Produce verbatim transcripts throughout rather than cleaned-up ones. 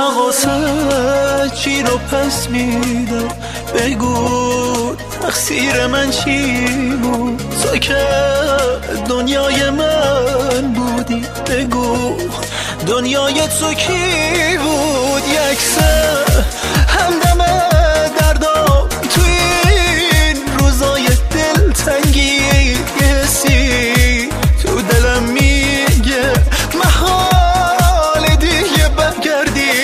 تقاصد چی رو پس میدم، بگو تقصیر من چی بود؟ تو که دنیای من بودی، بگو دنیای تو کی بود؟ یک سه همدم دردام توی این روزای دلتنگی، حسی تو دلم میگه محال دیگه برگردی.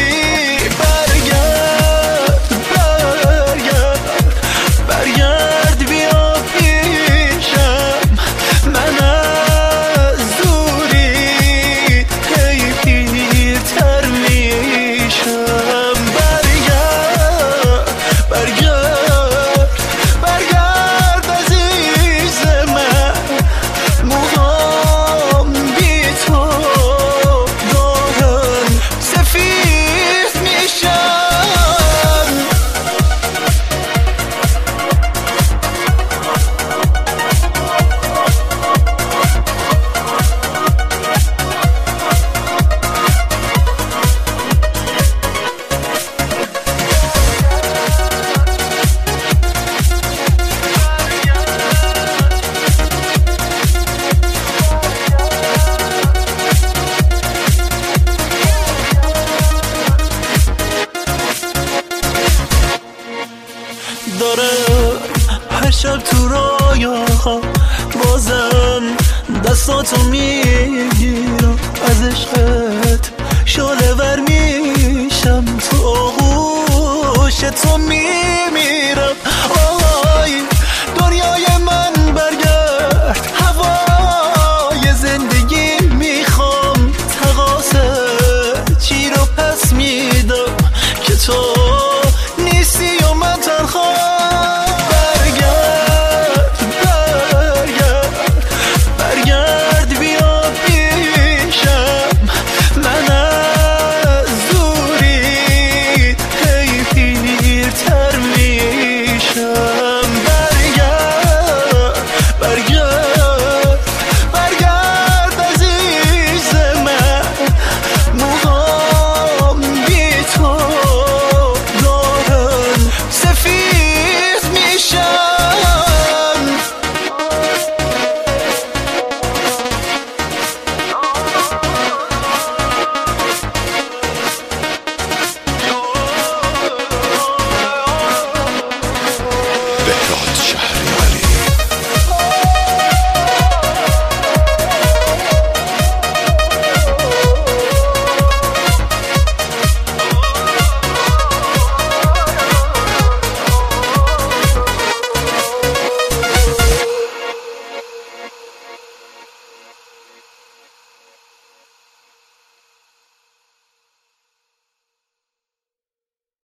برگرد برگرد برگرد بیا پیشم، من از دوری هی پیرتر میشم. برگرد برگرد برگرد عزیز من، موهام بی تو دارن سفید میشن. داره هر شب تو رویاها بازم دستاتو میگیرم، از عشقت شعله ور میشم، تو آغوش تو میمیرم. آی دنیای من برگرد، هوای زندگی میخوام، تقاصد چی رو پس میدم که تو